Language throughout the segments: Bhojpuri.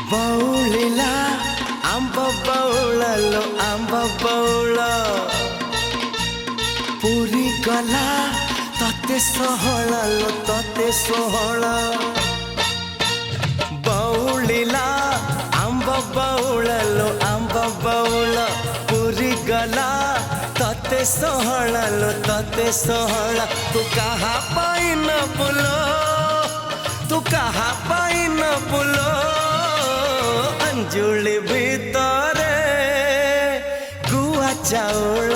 बौलिला आंब बौळलो आंब बौळ पुरी गला तते सोहळलो तते सोहळ बौलिला आंब बौळलो आंब बौळ पुरी गला तते सोहळलो तते सोहळ तू कहा पाई न बुलो तू कहा पाई न बुलो अंजुली भितरे गुआ चाउल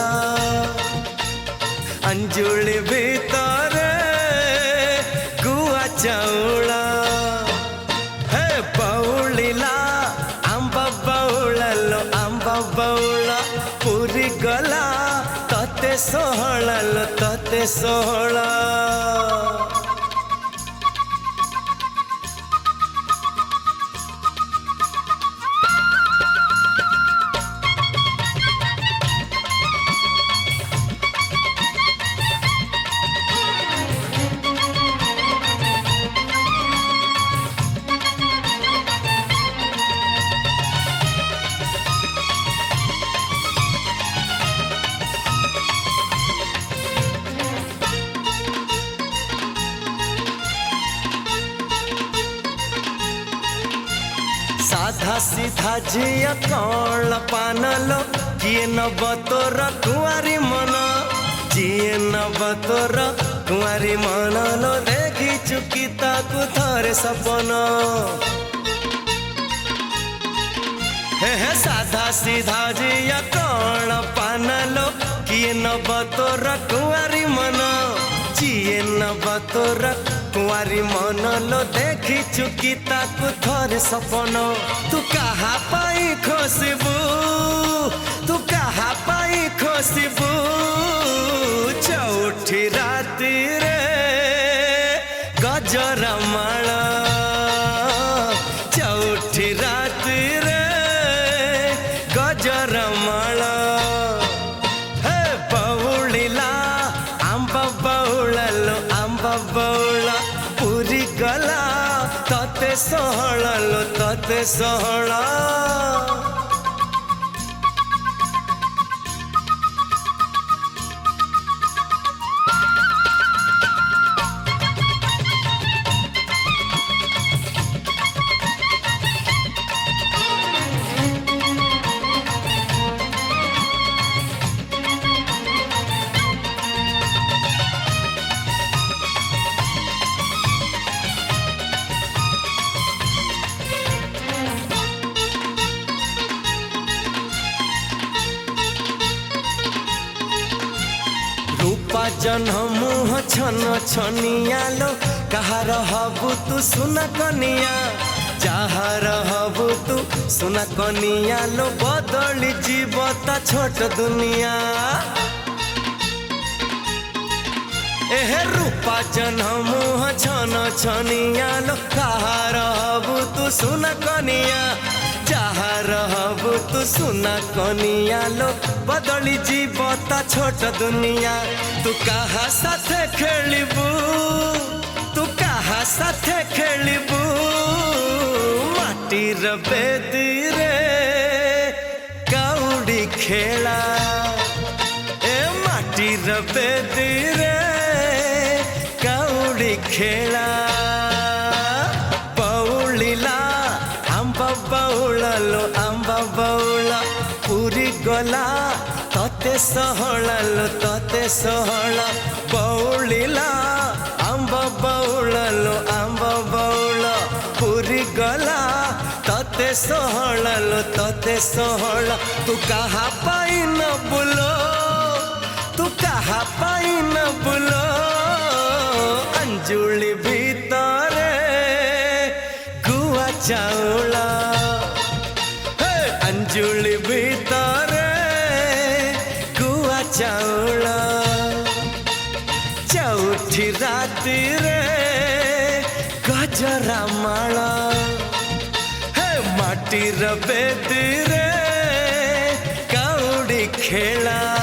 अंजुली भितरे गुआ चाउल हे बौलिला आंब बौळलो आंब बौळ पुरी गला तते सोहळलो तते सोहळ साधा सीधा झिया कौन पानलो किए नब तोर कुआरी मन जिए नब तोर कुआरी मन लो देखी चुकी ताकू थरे सपन हे साधा सीधा झिया कौन पानलो किए नब तोर कुआरी मन जिए नब तोर कुआरी मन लो देखी चुकी ताकू थरे सपन तू कहा पाई खोसबू तू कहा पाई खोसबू चौठी राती रे गजरा माल चौठी राती रे गजरा माल हे बौलिला आंब बौळलो आंब बौळ पुरी गला तते सोहळलो तते सोहळ रूपा जन्ह मुह छन छनियालो कहार हबु तू सुना कनिया जहार हबु तू सुना कनियालो बदली जीवता छोट दुनिया एहे रूपा जन्ह मुह छन छनियालो कहार हबु तू सुना कनिया जहार हबु तू सुना कनियालो बदली जीवता छोट दुनिया तू कहा साथे खेलिबू तू कहा साथे खेलिबू माटीर बेदी रे कौड़ी खेला ए माटीर बेदी रे कौड़ी खेला बौलिला आंब बौळलो आंब बौळ पुरी गला तते सोहळलो तते सोहळ बौलिला आंब बौळलो आंब बौळ पुरी गला तते सोहळलो तते सोहळ तू कहा पाई न बुलो तू कहा पाई न बुलो अंजुली भितरे गुआ चाउल अंजुली भितरे गुआ चाउल चौठी राती रे गजरा माल हे माटीर बेदी रे कौड़ी खेला।